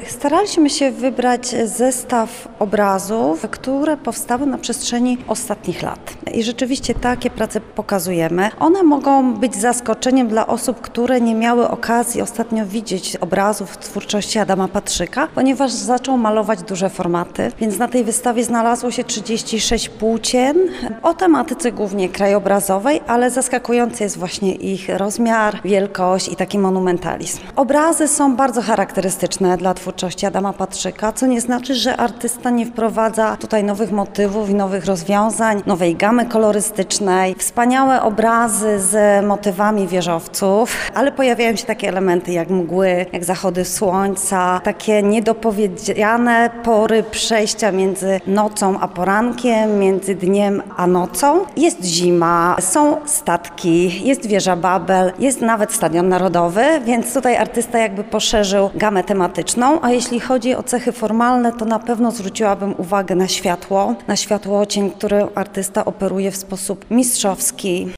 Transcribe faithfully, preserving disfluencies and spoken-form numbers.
Staraliśmy się wybrać zestaw obrazów, które powstały na przestrzeni ostatnich lat. I rzeczywiście takie prace pokazujemy. One mogą być zaskoczeniem dla osób, które nie miały okazji ostatnio widzieć obrazów w twórczości Adama Patrzyka, ponieważ zaczął malować duże formaty, więc na tej wystawie znalazło się trzydzieści sześć płócien o tematyce głównie krajobrazowej, ale zaskakujący jest właśnie ich rozmiar, wielkość i taki monumentalizm. Obrazy są bardzo charakterystyczne dla twórczości Adama Patrzyka, co nie znaczy, że artysta nie wprowadza tutaj nowych motywów i nowych rozwiązań, nowej gamy kolorystycznej. Wspaniałe obrazy z motywami wieżowców, ale pojawiają się takie elementy jak mgły, jak zachody słońca, takie niedopowiedziane pory przejścia między nocą a porankiem, między dniem a nocą. Jest zima, są statki, jest wieża Babel, jest nawet Stadion Narodowy, więc tutaj artysta jakby poszerzył gamę tematyczną, a jeśli chodzi o cechy formalne, to na pewno zwróciłabym uwagę na światło, na światłocień, który artysta operuje w sposób mistrzowski.